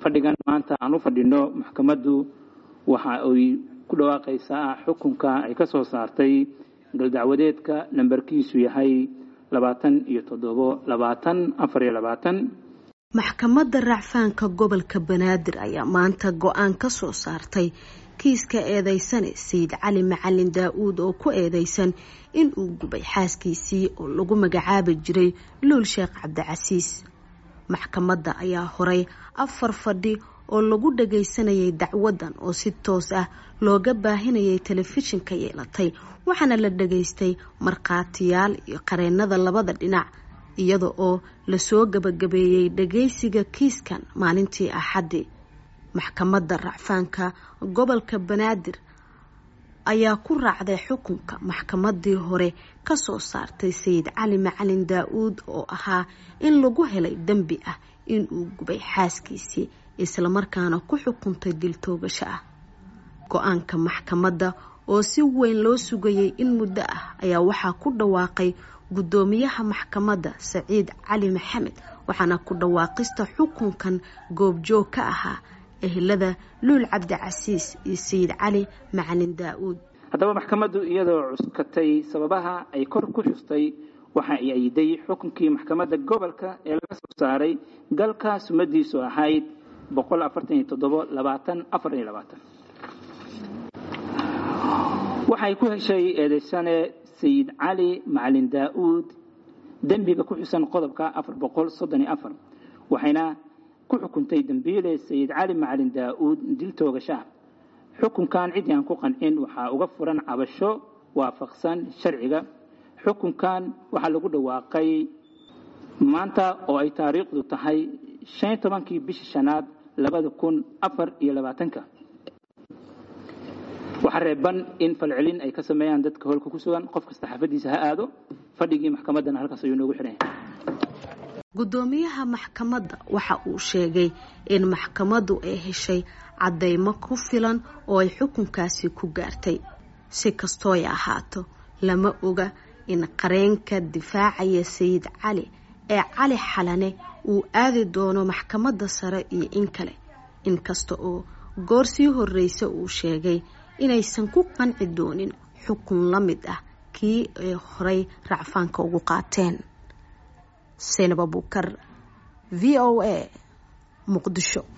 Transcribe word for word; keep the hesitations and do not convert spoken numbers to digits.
fadhigan maanta aan u fadhino maxkamaddu waxa ay ku dhawaaqaysaa xukunka ay ka soo saartay galdacwadeedka lambarkiisu yahay labaatan iyo toddoba labaatan afar iyo labaatan. maxkamadda racfaanka gobolka Banaadir ayaa maanta go'aan ka soo saartay kiiska eedeysane Sayid Cali Macalin Daawud oo ku eedeysan in uu gubay xaaskiisii oo lagu magacaabi jiray Luul Sheekh Cabdicasiis. maxkamadda ayaa horay afar fadhi oo lagu dhageysanayay dacwadan oo si toos ah looga baahinayay telefishinka yeelatay, waxaana la dhageystay marqaatiyaal iyo qareenada labada dhinac iyada oo la soo gabagabeeyay dhageysiga kiiskan maalintii Axadii. maxkamadda racfaanka gobolka Banaadir ayaa ku raacday xukunka maxkamadii hore ka soo saartay Sayid Cali Macalin Daawud oo ahaa in lagu helay dambi ah in uu gubay xaaskiisii isla markaana ku xukuntay dil toogasho ah. go'aanka maxkamadda oo si weyn loo sugayay in muddo ah ayaa waxaa ku dhawaaqay gudoomiyaha maxkamadda Saciid Cali Maxamed, waxaana ku dhawaaqista xukunkan goobjoog ka ahaa ehelada Luul Cabdicasiis iyo Sayid Cali Macalin Daawud. haddaba maxkamaddu iyadoo cuskatay sababaha ay kor ku xustay waxa ay ayday xukunkii maxkamadda gobolka ee laga soo saaray galka sumadiisu ahayd boqol afartan iyo toddoba labaatan afar iyo labaatan. waxay ku heshay eedeysane Sayid Cali Macalin Daawud dambiga ku xusan qodobka afar boqol soddon iyo afar, waxayna ku xukuntay dambiile Sayid Cali Macalin Daawud dil toogasho. xukunkan cid aan ku qancin waxa uga furan cabasho waafaqsan sharciga. xukunkan waxa lagu dhawaaqay maanta oo ay taariikhdu tahay shan iyo tobankii bishii shanaad labada kun afar iyo labaatanka. waxa reeban in falcelin ay ka sameeyaan dadka holka ku sugan, qof kasta xafadiisa ha aado. fadhigii maxkamadana halkaas ayuu noogu xiran yahay. gudoomiyaha maxkamadda waxa uu sheegay in maxkamaddu ay heshay cadeymo ku filan oo ay xukunkaasi ku gaartay. si kastoo ay ahaato lama oga in qareenka difaacaya Sayid Cali ee Cali Xalane uu aadi doono maxkamadda sare iyo in kale, inkasta oo goor sii horeysa uu sheegay inaysan ku qanci doonin xukun la mid ah kii ay horay racfaanka ugu qaateen. Seenaba Bukar, V O A, Muqdisho.